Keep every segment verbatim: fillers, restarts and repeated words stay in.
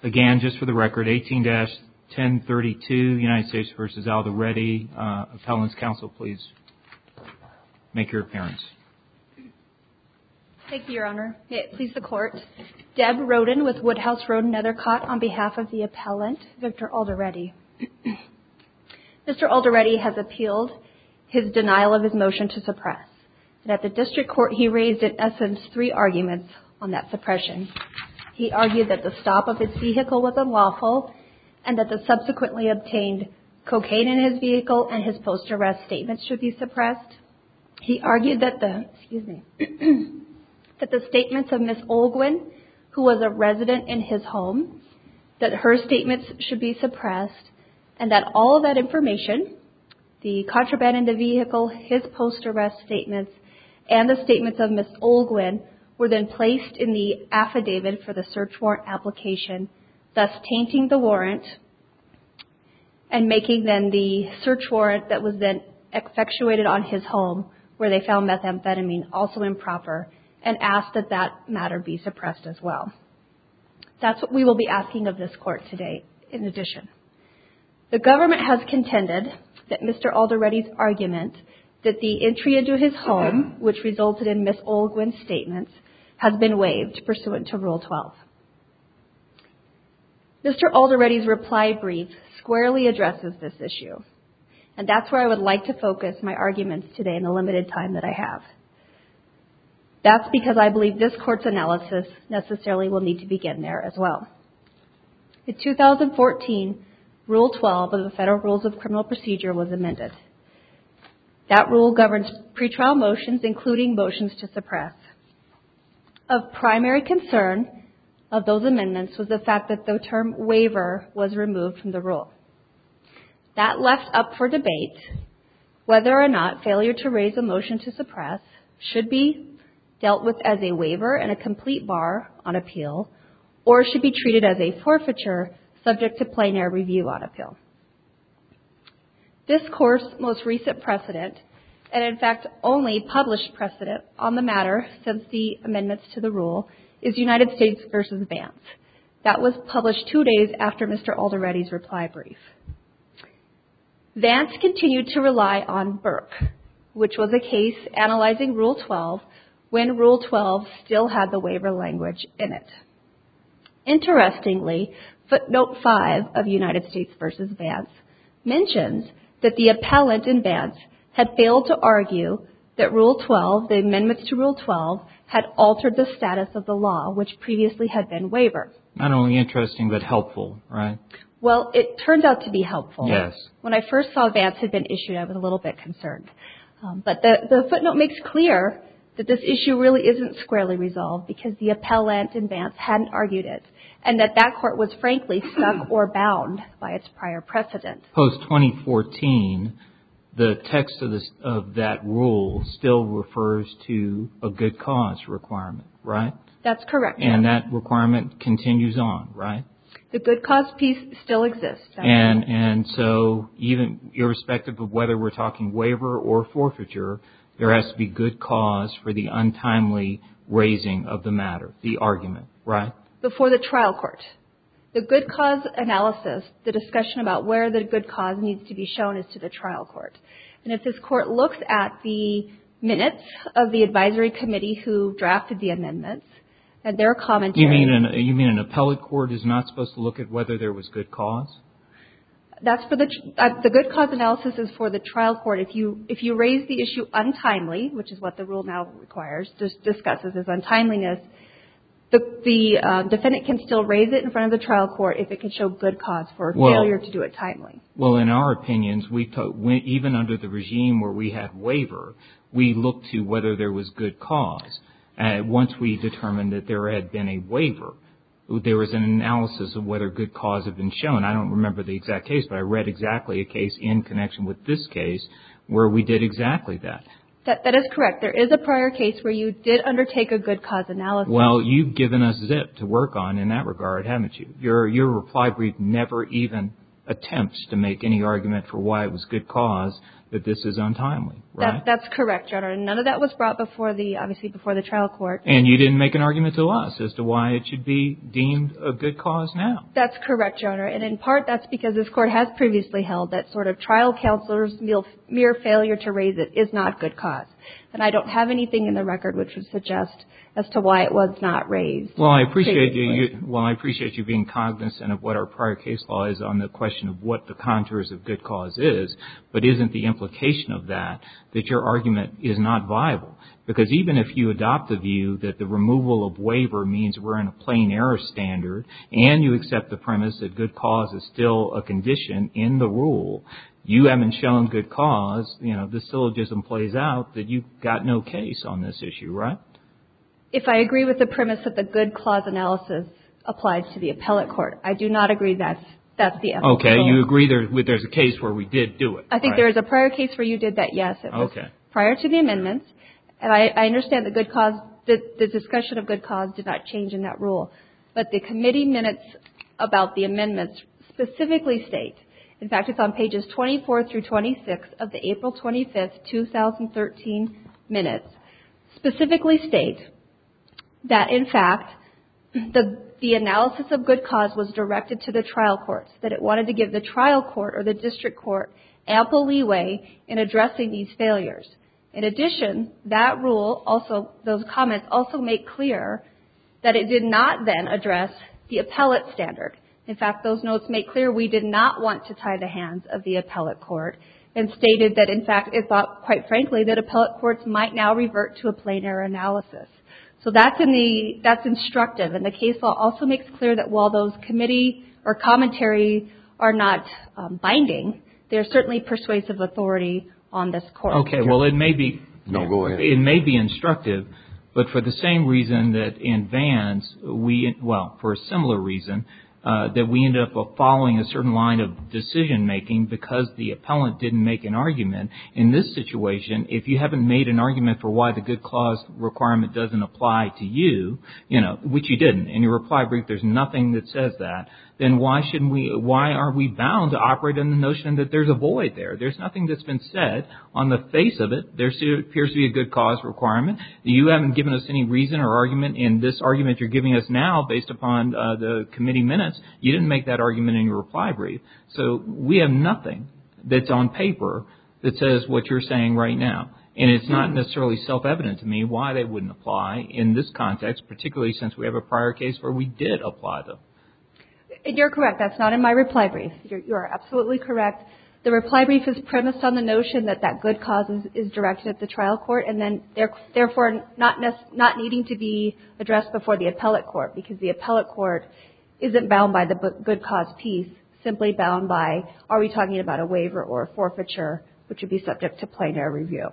Again, just for the record, eighteen dash ten thirty-two, United States versus Alderete. Uh, Appellant's counsel, please make your appearance. Thank you, Your Honor. May it please the Court. Deb Roden with Woodhouse Roden Nethercott on behalf of the appellant, Victor Alderete. Mister Alderete has appealed his denial of his motion to suppress. And at the district court, he raised in essence three arguments on that suppression. He argued that the stop of his vehicle was unlawful and that the subsequently obtained cocaine in his vehicle and his post-arrest statements should be suppressed. He argued that the, excuse me, that the statements of Miss Olguin, who was a resident in his home, that her statements should be suppressed, and that all of that information, the contraband in the vehicle, his post-arrest statements, and the statements of Miss Olguin were then placed in the affidavit for the search warrant application, thus tainting the warrant and making then the search warrant that was then effectuated on his home, where they found methamphetamine, also improper, and asked that that matter be suppressed as well. That's what we will be asking of this court today, in addition. The government has contended that Mister Alderete's argument that the entry into his home, which resulted in Miss Olguin's statements, has been waived pursuant to Rule twelve. Mister Alderete's reply brief squarely addresses this issue, and that's where I would like to focus my arguments today in the limited time that I have. That's because I believe this court's analysis necessarily will need to begin there as well. In two thousand fourteen, Rule twelve of the Federal Rules of Criminal Procedure was amended. That rule governs pretrial motions, including motions to suppress. Of primary concern of those amendments was the fact that the term waiver was removed from the rule. That left up for debate whether or not failure to raise a motion to suppress should be dealt with as a waiver and a complete bar on appeal, or should be treated as a forfeiture subject to plain error review on appeal. This court's most recent precedent, and in fact only published precedent on the matter since the amendments to the rule, is United States versus Vance. That was published two days after Mister Alderete's reply brief. Vance continued to rely on Burke, which was a case analyzing Rule twelve when Rule twelve still had the waiver language in it. Interestingly, footnote five of United States versus Vance mentions that the appellant in Vance had failed to argue that Rule twelve, the amendments to Rule twelve, had altered the status of the law, which previously had been waiver. Not only interesting, but helpful, right? Well, it turned out to be helpful. Yes. When I first saw Vance had been issued, I was a little bit concerned. Um, but the, the footnote makes clear that this issue really isn't squarely resolved because the appellant in Vance hadn't argued it, and that that court was frankly stuck or bound by its prior precedent. Post twenty fourteen, the text of, this, of that rule still refers to a good cause requirement, right? That's correct. And that requirement continues on, right? The good cause piece still exists. And and so even irrespective of whether we're talking waiver or forfeiture, there has to be good cause for the untimely raising of the matter, the argument, right? Before the trial court. The good cause analysis, the discussion about where the good cause needs to be shown, is to the trial court. And if this court looks at the minutes of the advisory committee who drafted the amendments and their commentary. You mean an, you mean an appellate court is not supposed to look at whether there was good cause? That's for the uh, the good cause analysis is for the trial court. If you if you raise the issue untimely, which is what the rule now requires, just discusses as untimeliness, the the uh, defendant can still raise it in front of the trial court if it can show good cause for well, failure to do it timely. Well, in our opinions, we to, we, even under the regime where we had waiver, we looked to whether there was good cause. Uh, once we determined that there had been a waiver, there was an analysis of whether good cause had been shown. I don't remember the exact case, but I read exactly a case in connection with this case where we did exactly that. That, that is correct. There is a prior case where you did undertake a good cause analysis. Well, you've given us zip to work on in that regard, haven't you? Your your reply brief never even attempts to make any argument for why it was good cause that this is untimely, right? That, that's correct, Your Honor. None of that was brought before the, obviously, before the trial court. And you didn't make an argument to us as to why it should be deemed a good cause now. That's correct, Your Honor. And in part, that's because this court has previously held that sort of trial counselor's mere failure to raise it is not good cause. And I don't have anything in the record which would suggest as to why it was not raised. Well, I appreciate you, you. Well, I appreciate you being cognizant of what our prior case law is on the question of what the contours of good cause is. But isn't the implication of that that your argument is not viable? Because even if you adopt the view that the removal of waiver means we're in a plain error standard, and you accept the premise that good cause is still a condition in the rule, you haven't shown good cause. You know, the syllogism plays out that you've got no case on this issue, right? If I agree with the premise that the good clause analysis applies to the appellate court, I do not agree that's that's the applicable. Okay, you agree there, there's a case where we did do it. I think right? there is a prior case where you did that, yes. It was okay. prior to the amendments. And I, I understand that good cause, the, the discussion of good cause did not change in that rule. But the committee minutes about the amendments specifically state, in fact, it's on pages twenty-four through twenty-six of the April twenty-fifth, two thousand thirteen minutes, specifically state that, in fact, the, the analysis of good cause was directed to the trial courts, that it wanted to give the trial court or the district court ample leeway in addressing these failures. In addition, that rule also, those comments also make clear that it did not then address the appellate standard. In fact, those notes make clear we did not want to tie the hands of the appellate court, and stated that, in fact, it thought, quite frankly, that appellate courts might now revert to a plain error analysis. So that's in the, that's instructive. And the case law also makes clear that while those committee or commentary are not um, binding, they're certainly persuasive authority on this court. Okay, well, it may be, no, go ahead. It may be instructive, but for the same reason that in Vance, we, well, for a similar reason, Uh, that we ended up following a certain line of decision making because the appellant didn't make an argument. In this situation, if you haven't made an argument for why the good clause requirement doesn't apply to you, you know, which you didn't, in your reply brief there's nothing that says that, then why shouldn't we, why are we bound to operate on the notion that there's a void there? There's nothing that's been said on the face of it. There appears to be a good cause requirement. You haven't given us any reason or argument in this argument you're giving us now based upon uh, the committee minutes. You didn't make that argument in your reply brief. So we have nothing that's on paper that says what you're saying right now. And it's not necessarily self-evident to me why they wouldn't apply in this context, particularly since we have a prior case where we did apply them. You're correct. That's not in my reply brief. You're, you're absolutely correct. The reply brief is premised on the notion that that good cause is, is directed at the trial court and then therefore not, nec- not needing to be addressed before the appellate court, because the appellate court isn't bound by the good cause piece, simply bound by, are we talking about a waiver or a forfeiture, which would be subject to plain error review.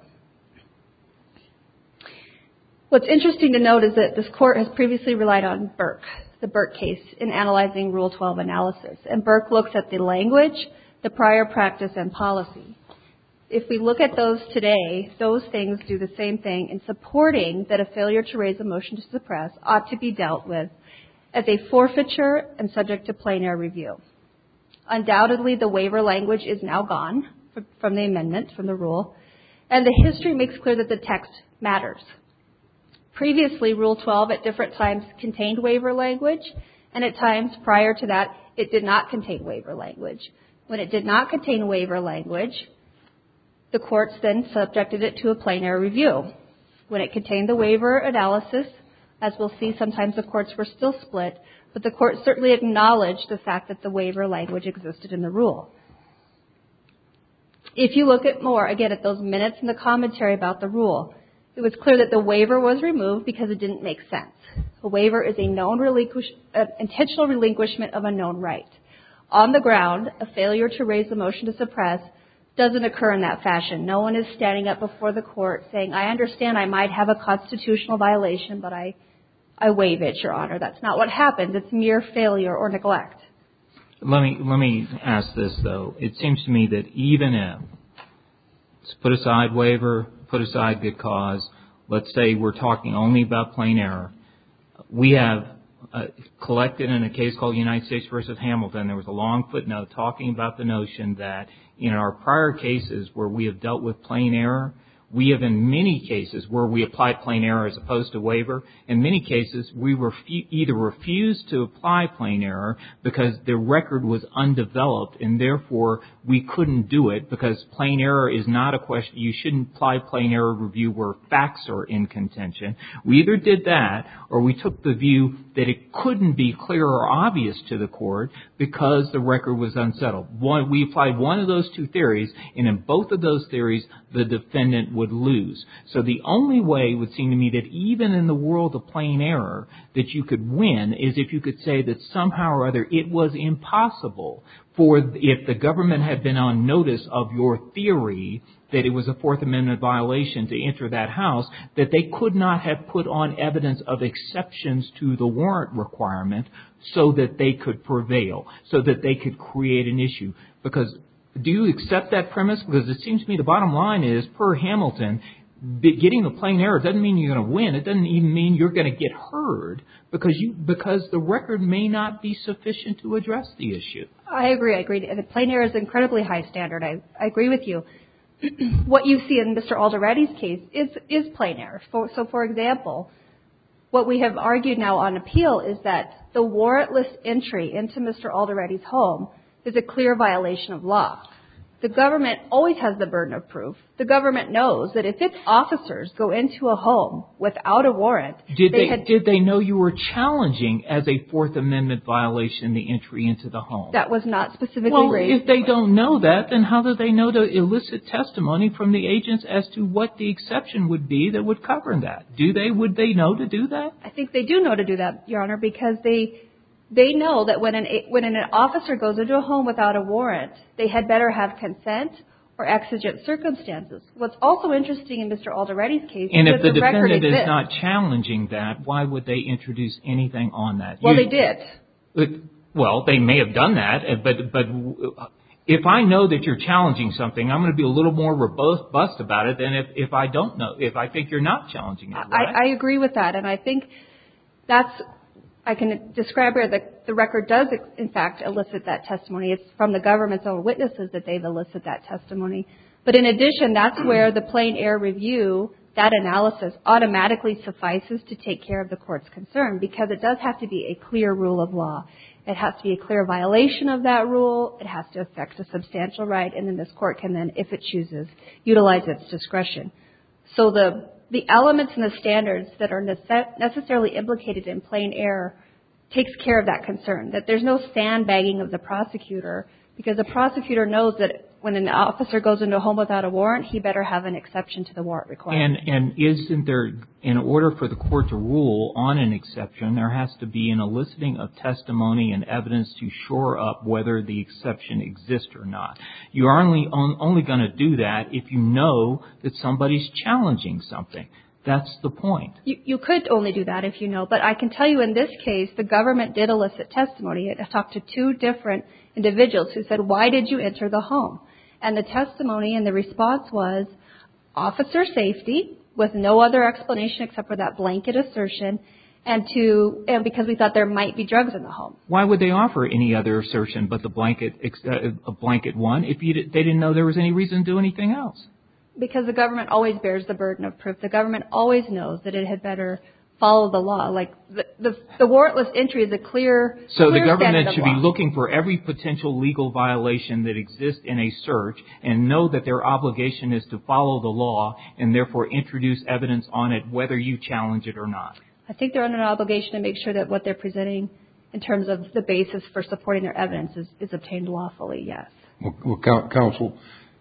What's interesting to note is that this court has previously relied on Burke, the Burke case, in analyzing Rule twelve analysis. And Burke looks at the language, the prior practice, and policy. If we look at those today, those things do the same thing in supporting that a failure to raise a motion to suppress ought to be dealt with as a forfeiture and subject to plain error review. Undoubtedly, the waiver language is now gone from the amendment, from the rule, and the history makes clear that the text matters. Previously, Rule twelve at different times contained waiver language, and at times prior to that, it did not contain waiver language. When it did not contain waiver language, the courts then subjected it to a plain error review. When it contained the waiver analysis, as we'll see, sometimes the courts were still split, but the court certainly acknowledged the fact that the waiver language existed in the rule. If you look at more, again, at those minutes in the commentary about the rule, it was clear that the waiver was removed because it didn't make sense. A waiver is a known relinquish, uh, intentional relinquishment of a known right. On the ground, a failure to raise a motion to suppress doesn't occur in that fashion. No one is standing up before the court saying, I understand I might have a constitutional violation, but I, I waive it, Your Honor. That's not what happens. It's mere failure or neglect. Let me, let me ask this, though. It seems to me that even if, let's put aside waiver, put aside good cause, let's say we're talking only about plain error, we have uh, collected in a case called United States versus Hamilton. There was a long footnote talking about the notion that in our prior cases where we have dealt with plain error, we have in many cases where we applied plain error as opposed to waiver, in many cases we refu- either refused to apply plain error because the record was undeveloped and therefore we couldn't do it because plain error is not a question. You shouldn't apply plain error review where facts are in contention. We either did that or we took the view that it couldn't be clear or obvious to the court because the record was unsettled. One, we applied one of those two theories, and in both of those theories the defendant would lose. So the only way it would seem to me that even in the world of plain error that you could win is if you could say that somehow or other it was impossible for, if the government had been on notice of your theory that it was a Fourth Amendment violation to enter that house, that they could not have put on evidence of exceptions to the warrant requirement so that they could prevail, so that they could create an issue. Because do you accept that premise? Because it seems to me the bottom line is, per Hamilton, getting the plain error doesn't mean you're going to win. It doesn't even mean you're going to get heard because you because the record may not be sufficient to address the issue. I agree. I agree. The plain error is an incredibly high standard. I, I agree with you. What you see in Mister Alderetti's case is, is plain error. For, so, for example, what we have argued now on appeal is that the warrantless entry into Mister Alderetti's home is a clear violation of law. The government always has the burden of proof. The government knows that if its officers go into a home without a warrant, did they, they had, did they know you were challenging as a Fourth Amendment violation the entry into the home? That was not specifically well, raised. If they don't know that, then how do they know to elicit testimony from the agents as to what the exception would be that would cover that? Do they? Would they know to do that? I think they do know to do that, Your Honor, because they they know that when an when an officer goes into a home without a warrant, they had better have consent or exigent circumstances. What's also interesting in Mister Alderetti's case and is if that the, the record defendant exists. is not challenging that, why would they introduce anything on that? Well, you, they did. It, well, they may have done that, but but if I know that you're challenging something, I'm going to be a little more robust about it than if, if I don't know, if I think you're not challenging it. Right? I, I agree with that, and I think that's, I can describe here that the record does, in fact, elicit that testimony. It's from the government's own witnesses that they've elicited that testimony. But in addition, that's where the plain error review, that analysis automatically suffices to take care of the court's concern, because it does have to be a clear rule of law. It has to be a clear violation of that rule. It has to affect a substantial right, and then this court can then, if it chooses, utilize its discretion. So the the elements and the standards that are necessarily implicated in plain error takes care of that concern, that there's no sandbagging of the prosecutor, because the prosecutor knows that when an officer goes into a home without a warrant, he better have an exception to the warrant requirement. And, and isn't there, in order for the court to rule on an exception, there has to be an eliciting of testimony and evidence to shore up whether the exception exists or not. You're only, on, only going to do that if you know that somebody's challenging something. That's the point. You, you could only do that if you know, but I can tell you in this case, the government did elicit testimony. I talked to two different individuals who said, why did you enter the home? And the testimony and the response was officer safety, with no other explanation except for that blanket assertion, and to and because we thought there might be drugs in the home. Why would they offer any other assertion but the blanket uh, a blanket one if you, they didn't know there was any reason to do anything else? Because the government always bears the burden of proof. The government always knows that it had better follow the law. Like the the, the warrantless entry is a clear So clear the government should law. be looking for every potential legal violation that exists in a search and know that their obligation is to follow the law and therefore introduce evidence on it whether you challenge it or not. I think they're under an obligation to make sure that what they're presenting in terms of the basis for supporting their evidence is, is obtained lawfully, yes. Well, well, counsel,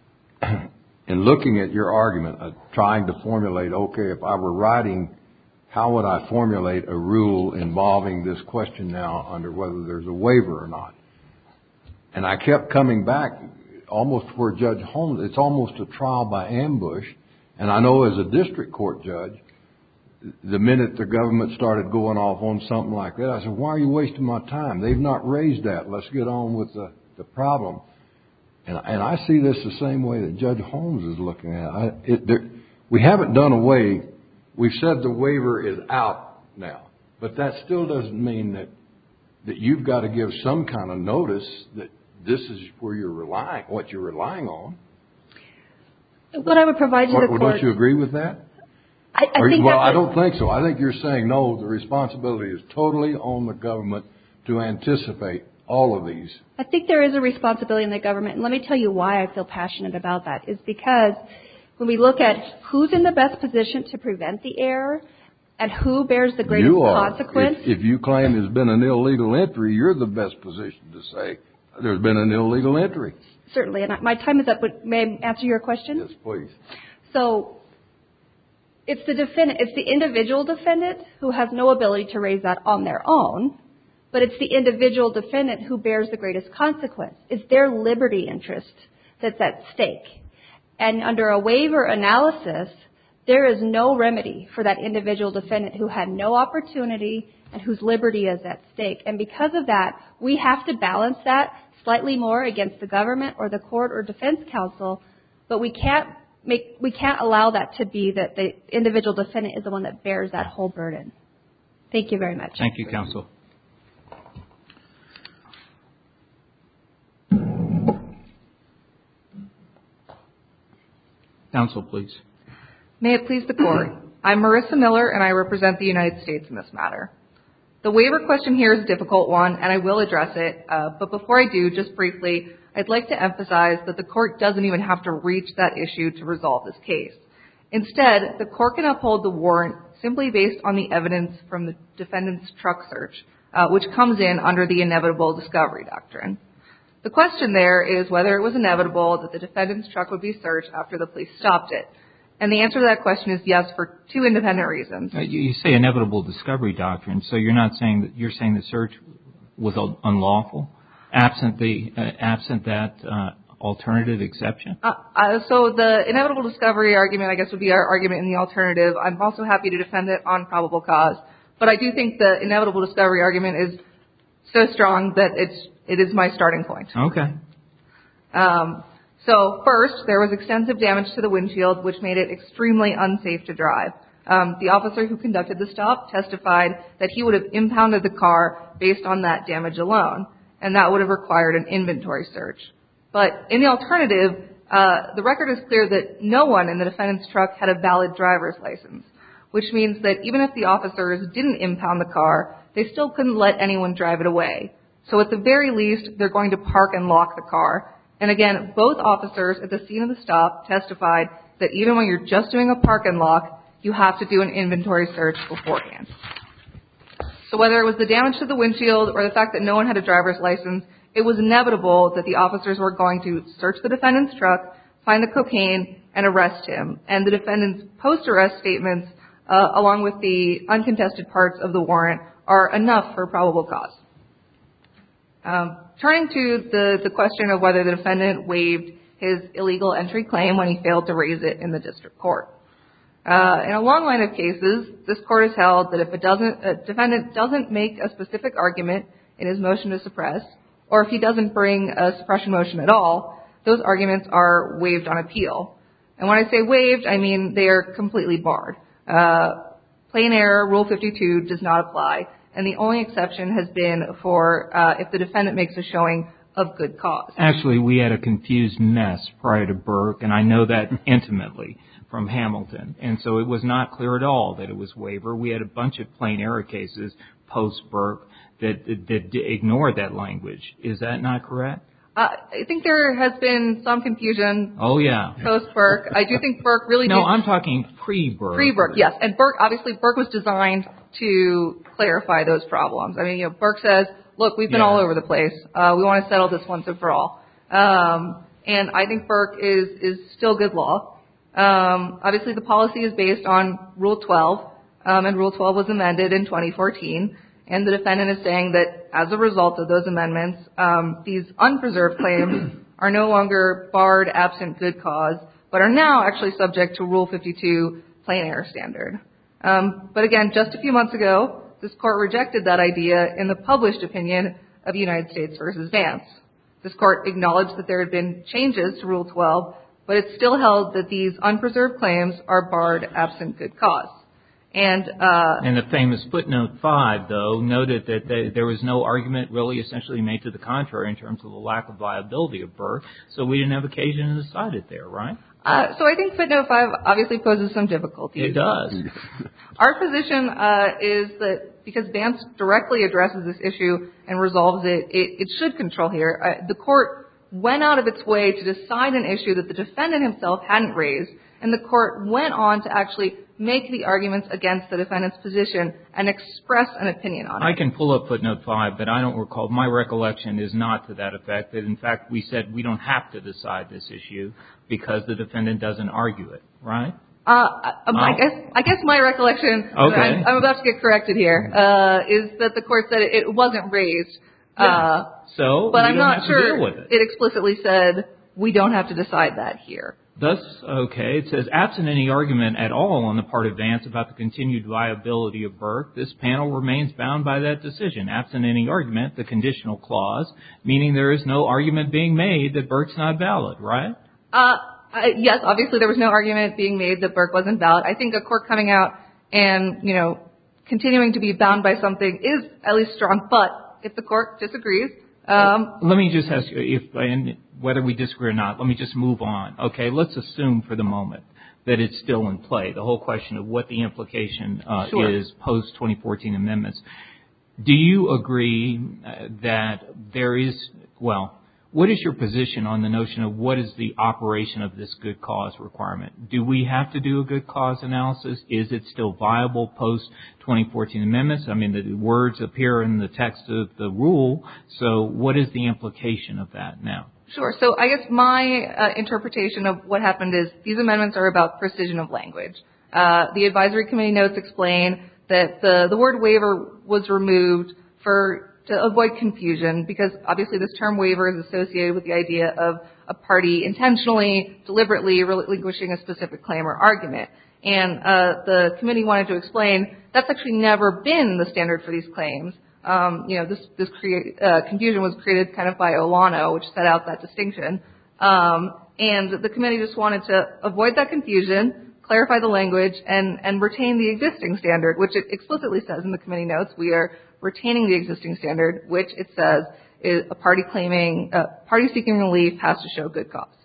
in looking at your argument, uh, trying to formulate, okay, if I were writing, how would I formulate a rule involving this question now under whether there's a waiver or not? And I kept coming back almost where Judge Holmes, it's almost a trial by ambush. And I know as a district court judge, the minute the government started going off on something like that, I said, why are you wasting my time? They've not raised that. Let's get on with the, the problem. And, and I see this the same way that Judge Holmes is looking at it. I, it there, we haven't done away. We've said the waiver is out now. But that still doesn't mean that that you've got to give some kind of notice that this is where you're relying, what you're relying on. What I would provide to Or, the court. don't you agree with that? I, I Or, think well, that's I don't think so. I think you're saying, no, the responsibility is totally on the government to anticipate all of these. I think there is a responsibility in the government, and let me tell you why I feel passionate about that. Is because when we look at who's in the best position to prevent the error and who bears the greatest you are. consequence. If, if you claim there's been an illegal entry, you're the best position to say there's been an illegal entry. Certainly, and my time is up, but may I answer your question? Yes, please. So it's the defendant, it's the individual defendant who has no ability to raise that on their own, but it's the individual defendant who bears the greatest consequence. It's their liberty interest that's at stake. And under a waiver analysis, there is no remedy for that individual defendant who had no opportunity and whose liberty is at stake. And because of that, we have to balance that slightly more against the government or the court or defense counsel, but we can't make, we can't allow that to be that the individual defendant is the one that bears that whole burden. Thank you very much. Thank you, counsel. Counsel, please. May it please the Court. I'm Marissa Miller, and I represent the United States in this matter. The waiver question here is a difficult one, and I will address it. Uh, but before I do, just briefly, I'd like to emphasize that the Court doesn't even have to reach that issue to resolve this case. Instead, the Court can uphold the warrant simply based on the evidence from the defendant's truck search, uh, which comes in under the inevitable discovery doctrine. The question there is whether it was inevitable that the defendant's truck would be searched after the police stopped it. And the answer to that question is yes, for two independent reasons. Uh, you, you say inevitable discovery doctrine, so you're not saying that you're saying the search was unlawful, absent the uh, absent that uh, alternative exception. Uh, uh, so the inevitable discovery argument, I guess, would be our argument in the alternative. I'm also happy to defend it on probable cause, but I do think the inevitable discovery argument is so strong that it's it is my starting point. Okay. Um, So first, there was extensive damage to the windshield, which made it extremely unsafe to drive. Um, the officer who conducted the stop testified that he would have impounded the car based on that damage alone, and that would have required an inventory search. But in the alternative, uh, the record is clear that no one in the defendant's truck had a valid driver's license, which means that even if the officers didn't impound the car, they still couldn't let anyone drive it away. So at the very least, they're going to park and lock the car. And again, both officers at the scene of the stop testified that even when you're just doing a park and lock, you have to do an inventory search beforehand. So whether it was the damage to the windshield or the fact that no one had a driver's license, it was inevitable that the officers were going to search the defendant's truck, find the cocaine, and arrest him. And the defendant's post-arrest statements, uh, along with the uncontested parts of the warrant, are enough for probable cause. Um, turning to the, the question of whether the defendant waived his illegal entry claim when he failed to raise it in the district court. Uh, in a long line of cases, this court has held that if a, doesn't, a defendant doesn't make a specific argument in his motion to suppress, or if he doesn't bring a suppression motion at all, those arguments are waived on appeal. And when I say waived, I mean they are completely barred. Uh, plain error, Rule fifty-two, does not apply. And the only exception has been for uh, if the defendant makes a showing of good cause. Actually, we had a confused mess prior to Burke, and I know that intimately from Hamilton. And so it was not clear at all that it was waiver. We had a bunch of plain error cases post-Burke that, that, that ignored that language. Is that not correct? Uh, I think there has been some confusion. Oh, yeah. Post-Burke. I do think Burke really No, did. I'm talking pre-Burke. Pre-Burke, yes. And Burke, obviously, Burke was designed to clarify those problems. I mean, you know, Burke says, look, we've been yeah. all over the place. Uh, we want to settle this once and for all. Um, and I think Burke is, is still good law. Um, obviously, the policy is based on Rule twelve, um, and Rule twelve was amended in twenty fourteen. And the defendant is saying that as a result of those amendments, um, these unpreserved claims are no longer barred absent good cause, but are now actually subject to Rule fifty-two plain error standard. Um, but again, just a few months ago, this court rejected that idea in the published opinion of United States versus Vance. This court acknowledged that there had been changes to Rule twelve, but it still held that these unpreserved claims are barred absent good cause. And uh, and the famous footnote five, though, noted that they, there was no argument really essentially made to the contrary in terms of the lack of viability of Burke, so we didn't have occasion to decide it there, right? Uh, so I think footnote five obviously poses some difficulties. It does. Our position uh, is that because Vance directly addresses this issue and resolves it, it, it should control here. Uh, the court went out of its way to decide an issue that the defendant himself hadn't raised, and the court went on to actually make the arguments against the defendant's position and express an opinion on it. I can pull up footnote five, but I don't recall. My recollection is not to that effect. That in fact we said we don't have to decide this issue because the defendant doesn't argue it, right? Uh, I, I guess I guess my recollection, okay. I'm, I'm about to get corrected here, uh, is that the court said it wasn't raised. Yeah. Uh, so, but we I'm don't not have sure to deal with it. it explicitly said we don't have to decide that here. Thus, okay, it says, absent any argument at all on the part of Vance about the continued viability of Burke, this panel remains bound by that decision. Absent any argument, the conditional clause, meaning there is no argument being made that Burke's not valid, right? Uh, uh, yes, obviously there was no argument being made that Burke wasn't valid. I think a court coming out and, you know, continuing to be bound by something is at least strong, but if the court disagrees, um, let me just ask you, if and whether we disagree or not, let me just move on. Okay, let's assume for the moment that it's still in play, the whole question of what the implication uh, sure. is post twenty fourteen amendments. Do you agree uh, that there is, well, what is your position on the notion of what is the operation of this good cause requirement? Do we have to do a good cause analysis? Is it still viable post twenty fourteen amendments? I mean, the words appear in the text of the rule, so what is the implication of that now? Sure. So I guess my uh, interpretation of what happened is these amendments are about precision of language. Uh, the advisory committee notes explain that the, the word waiver was removed for to avoid confusion because obviously this term waiver is associated with the idea of a party intentionally, deliberately relinquishing a specific claim or argument. And uh, the committee wanted to explain that's actually never been the standard for these claims. Um, you know, this, this create, uh, confusion was created kind of by Olano, which set out that distinction. Um, and the committee just wanted to avoid that confusion, clarify the language, and, and retain the existing standard, which it explicitly says in the committee notes. We are retaining the existing standard, which it says is a party claiming, uh, party seeking relief has to show good cause.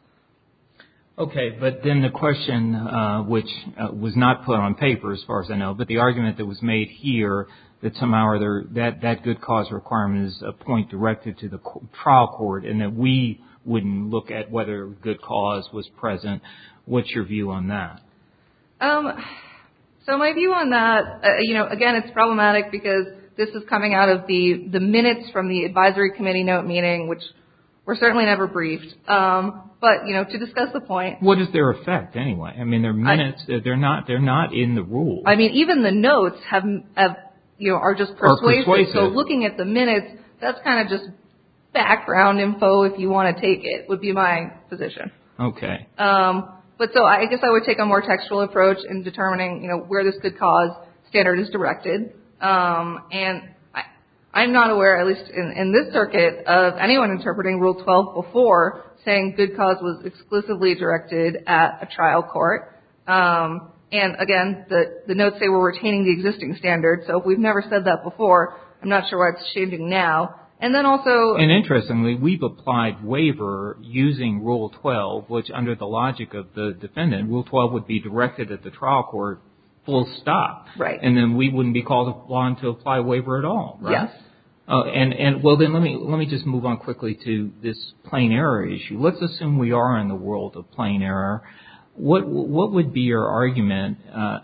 Okay, but then the question, uh, which uh, was not put on paper as far as I know, but the argument that was made here that somehow or other that, that good cause requirement is a point directed to the co- trial court and that we wouldn't look at whether good cause was present. What's your view on that? Um, so my view on that, uh, you know, again, it's problematic because this is coming out of the, the minutes from the advisory committee note meeting, which were certainly never briefed. Um, but, you know, to discuss the point. What is their effect anyway? I mean, they're minutes. I, they're not, they're not in the rules. I mean, even the notes have, have you know, are just persuasive. Are persuasive. So looking at the minutes, that's kind of just background info if you want to take it, would be my position. Okay. Um, but so I guess I would take a more textual approach in determining, you know, where this good cause standard is directed. Um, and I, I'm not aware, at least in, in this circuit, of anyone interpreting Rule twelve before saying good cause was exclusively directed at a trial court. Um, and again, the, the notes say we're retaining the existing standard. So if we've never said that before, I'm not sure why it's changing now. And then also... And interestingly, we've applied waiver using Rule twelve, which under the logic of the defendant, Rule twelve would be directed at the trial court full stop. Right. And then we wouldn't be called upon to apply waiver at all, right? Yes. Uh, and, and well, then let me let me just move on quickly to this plain error issue. Let's assume we are in the world of plain error. What what would be your argument uh,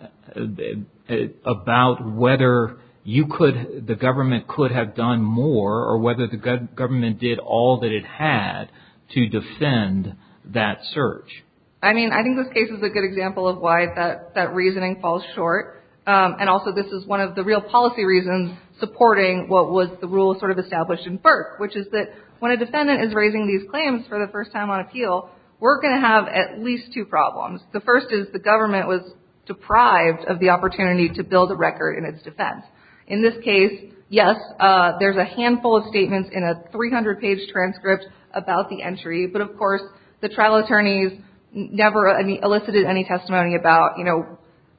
about whether you could the government could have done more, or whether the go- government did all that it had to defend that search? I mean, I think this case is a good example of why that, that reasoning falls short. Um, and also this is one of the real policy reasons supporting what was the rule sort of established in Burke, which is that when a defendant is raising these claims for the first time on appeal, we're going to have at least two problems. The first is the government was deprived of the opportunity to build a record in its defense. In this case, yes, uh, there's a handful of statements in a three hundred page transcript about the entry, but of course the trial attorneys never elicited any testimony about, you know,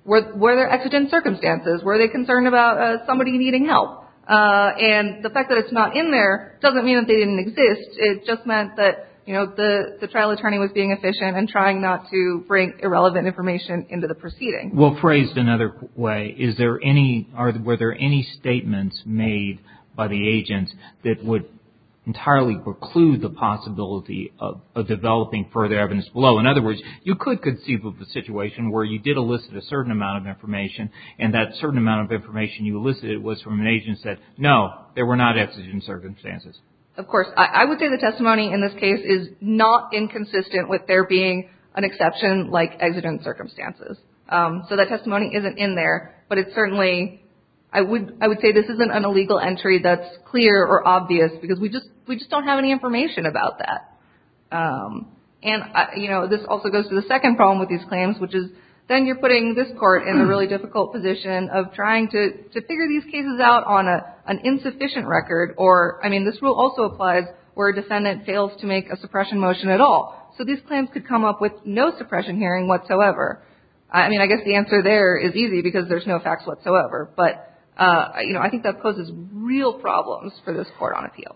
were, were there exigent circumstances? Were they concerned about uh, somebody needing help? Uh, and the fact that it's not in there doesn't mean that they didn't exist. It just meant that, you know, the, the trial attorney was being efficient and trying not to bring irrelevant information into the proceeding. Well, phrased another way, is there any, are, were there any statements made by the agents that would entirely preclude the possibility of, of developing further evidence below? In other words, you could conceive of a situation where you did elicit a certain amount of information, and that certain amount of information you elicited was from an agent that said, no, there were not exigent circumstances. Of course, I, I would say the testimony in this case is not inconsistent with there being an exception like exigent circumstances. Um, so that testimony isn't in there, but it's certainly, I would I would say this isn't an illegal entry that's clear or obvious because we just we just don't have any information about that. Um, and I, you know, this also goes to the second problem with these claims, which is then you're putting this court in the really difficult position of trying to, to figure these cases out on a, an insufficient record, or, I mean, this rule also applies where a defendant fails to make a suppression motion at all. So these claims could come up with no suppression hearing whatsoever. I mean, I guess the answer there is easy because there's no facts whatsoever. But, uh, you know, I think that poses real problems for this court on appeal.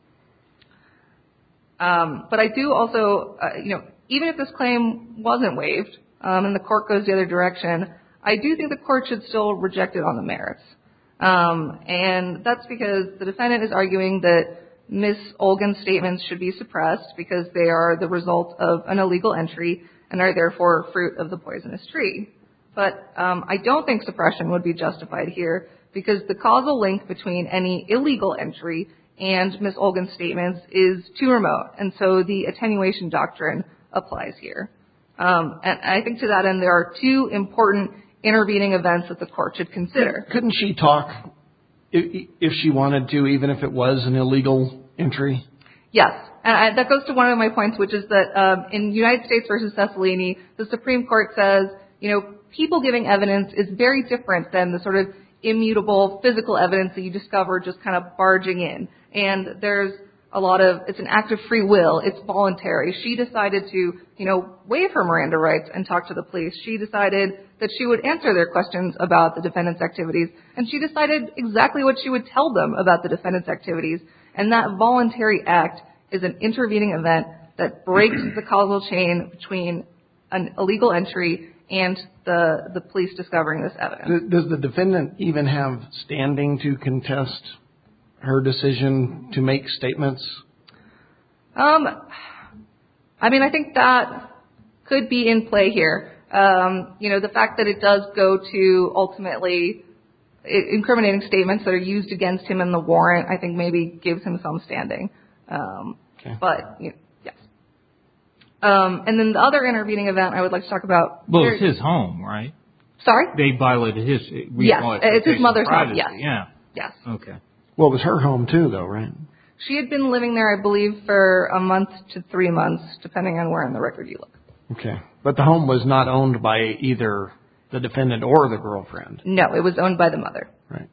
Um, but I do also, uh, you know, even if this claim wasn't waived, Um, and the court goes the other direction, I do think the court should still reject it on the merits. Um, and that's because the defendant is arguing that Miz Olgen's statements should be suppressed because they are the result of an illegal entry and are therefore fruit of the poisonous tree. But um, I don't think suppression would be justified here because the causal link between any illegal entry and Miz Olgen's statements is too remote. And so the attenuation doctrine applies here. Um, and I think to that end, there are two important intervening events that the court should consider. Couldn't she talk if, if she wanted to, even if it was an illegal entry? Yes. And I, that goes to one of my points, which is that um, in United States versus Cecilini, the Supreme Court says, you know, people giving evidence is very different than the sort of immutable physical evidence that you discover just kind of barging in. And there's a lot of, it's an act of free will. It's voluntary. She decided to, you know, waive her Miranda rights and talk to the police. She decided that she would answer their questions about the defendant's activities. And she decided exactly what she would tell them about the defendant's activities. And that voluntary act is an intervening event that breaks the causal chain between an illegal entry and the, the police discovering this evidence. Does the defendant even have standing to contest her decision to make statements? Um, I mean, I think that could be in play here. Um, you know, the fact that it does go to ultimately incriminating statements that are used against him in the warrant, I think maybe gives him some standing. Um, okay. But, you know, yes. Um, and then the other intervening event I would like to talk about. Well, it's his home, right? Sorry? They violated his. Yes, it's his mother's home, yes. Yeah. Yes. Okay. Well, it was her home too, though, right? She had been living there, I believe, for a month to three months, depending on where in the record you look. Okay. But the home was not owned by either the defendant or the girlfriend. No, it was owned by the mother. Right.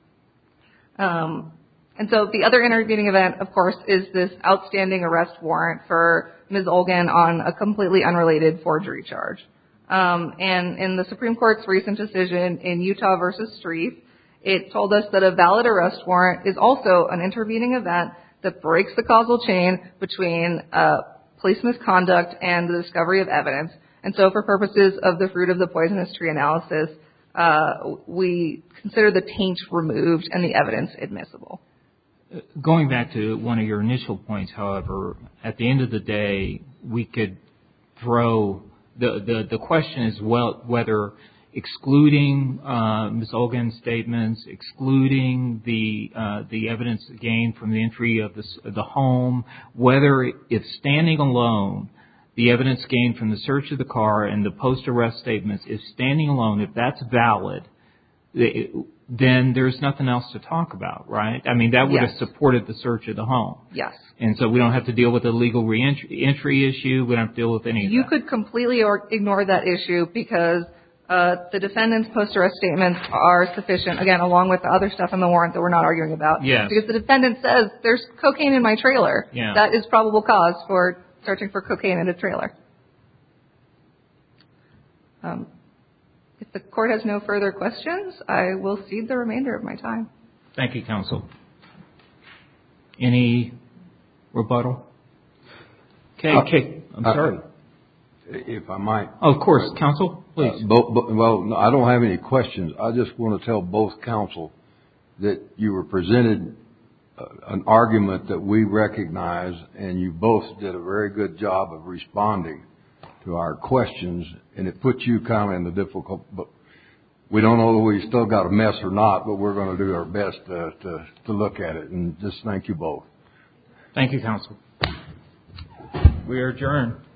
Um, and so the other intervening event, of course, is this outstanding arrest warrant for Miz Olgen on a completely unrelated forgery charge. Um, and in the Supreme Court's recent decision in Utah versus Streif, it told us that a valid arrest warrant is also an intervening event that breaks the causal chain between uh, police misconduct and the discovery of evidence. And so for purposes of the fruit of the poisonous tree analysis, uh, we consider the taint removed and the evidence admissible. Going back to one of your initial points, however, at the end of the day, we could throw the, the, the question is well, whether excluding uh, Miz Olgen's statements, excluding the uh, the evidence gained from the entry of the, the home, whether if standing alone, the evidence gained from the search of the car and the post-arrest statements, if standing alone, if that's valid, it, then there's nothing else to talk about, right? I mean, that would yes. have supported the search of the home. Yes. And so we don't have to deal with the legal re-entry entry issue. We don't have to deal with any of you that. You could completely or ignore that issue because Uh, the defendant's post-arrest statements are sufficient, again, along with the other stuff in the warrant that we're not arguing about. Yes. Because the defendant says there's cocaine in my trailer. Yeah. That is probable cause for searching for cocaine in a trailer. Um, if the court has no further questions, I will cede the remainder of my time. Thank you, counsel. Any rebuttal? Okay, Uh, okay. I'm uh, sorry. If I might. Oh, of course, counsel, please. Uh, bo- bo- well, no, I don't have any questions. I just want to tell both counsel that you were presented uh, an argument that we recognize, and you both did a very good job of responding to our questions, and it puts you kind of in the difficult, but we don't know that we still got a mess or not, but we're going to do our best to, to, to look at it, and just thank you both. Thank you, counsel. We are adjourned.